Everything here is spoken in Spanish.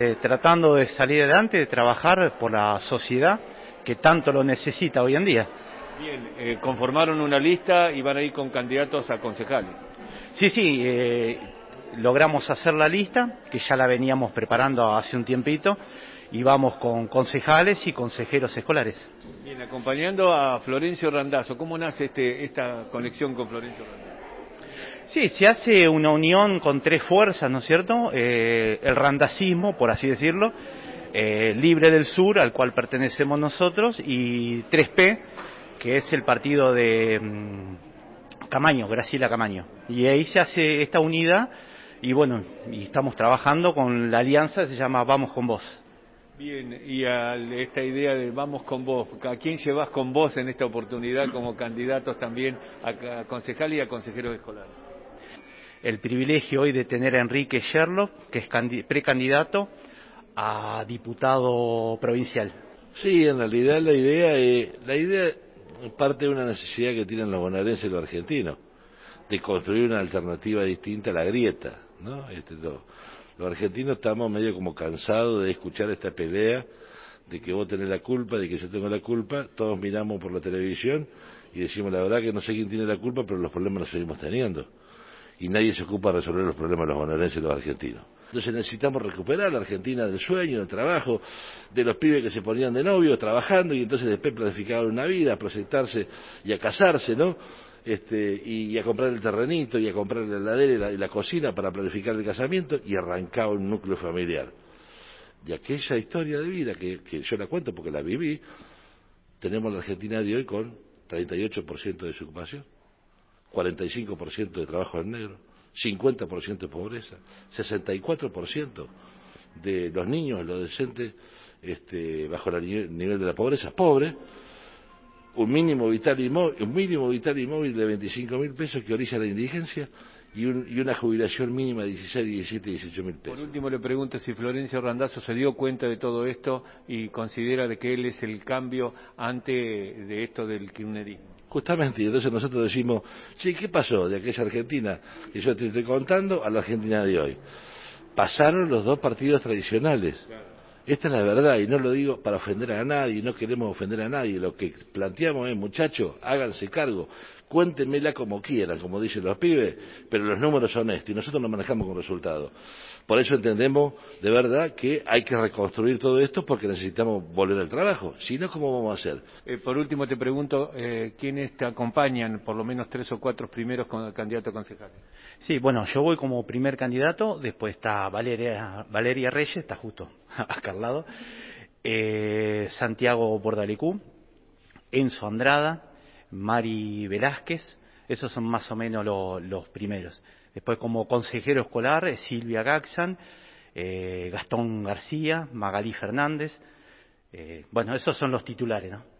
Tratando de salir adelante, de trabajar por la sociedad que tanto lo necesita hoy en día. Bien, conformaron una lista y van a ir con candidatos a concejales. Sí, logramos hacer la lista, que ya la veníamos preparando hace un tiempito, y vamos con concejales y consejeros escolares. Bien, acompañando a Florencio Randazzo, ¿cómo nace esta conexión con Florencio Randazzo? Sí, se hace una unión con tres fuerzas, ¿no es cierto? El randacismo, por así decirlo, Libre del Sur, al cual pertenecemos nosotros, y 3P, que es el partido de Camaño, Graciela Camaño. Y ahí se hace esta unidad y bueno, y estamos trabajando con la alianza, se llama Vamos con Vos. Bien, y a esta idea de vamos con vos, ¿a quién llevas con vos en esta oportunidad como candidatos también a concejal y a consejeros escolares? El privilegio hoy de tener a Enrique Sherlock, que es precandidato a diputado provincial. Sí, en realidad la idea parte de una necesidad que tienen los bonaerenses y los argentinos, de construir una alternativa distinta a la grieta, ¿no? Los argentinos estamos medio como cansados de escuchar esta pelea de que vos tenés la culpa, de que yo tengo la culpa, todos miramos por la televisión y decimos la verdad que no sé quién tiene la culpa, pero los problemas los seguimos teniendo. Y nadie se ocupa de resolver los problemas de los bonaerenses y los argentinos. Entonces necesitamos recuperar la Argentina del sueño, del trabajo, de los pibes que se ponían de novio trabajando y entonces después planificaban una vida, a proyectarse y a casarse, ¿no? Y a comprar el terrenito y a comprar la heladera y la cocina para planificar el casamiento y arrancaba un núcleo familiar. Y aquella historia de vida que yo la cuento porque la viví, tenemos la Argentina de hoy con 38% de desocupación, 45% de trabajo en negro, 50% de pobreza, 64% de los niños, adolescentes, bajo el nivel de la pobreza, pobre, un mínimo vital y móvil de 25.000 pesos que orilla la indigencia y una jubilación mínima de 16, 17, 18.000 pesos. Por último le pregunto si Florencio Randazzo se dio cuenta de todo esto y considera de que él es el cambio ante de esto del kirchnerismo. Justamente, y entonces nosotros decimos, sí, ¿qué pasó de aquella Argentina que yo te estoy contando a la Argentina de hoy? Pasaron los dos partidos tradicionales. Claro. Esta es la verdad, y no lo digo para ofender a nadie, no queremos ofender a nadie. Lo que planteamos es, muchachos, háganse cargo, cuéntenmela como quieran, como dicen los pibes, pero los números son estos, y nosotros nos manejamos con resultados. Por eso entendemos, de verdad, que hay que reconstruir todo esto porque necesitamos volver al trabajo. Si no, ¿cómo vamos a hacer? Por último te pregunto, ¿quiénes te acompañan, por lo menos 3 o 4 primeros candidatos a concejales? Sí, bueno, yo voy como primer candidato, después está Valeria Reyes, está justo acá al lado, Santiago Bordalecú, Enzo Andrada, Mari Velázquez, esos son más o menos los primeros. Después como consejero escolar, Silvia Gaxan, Gastón García, Magalí Fernández, bueno, esos son los titulares, ¿no?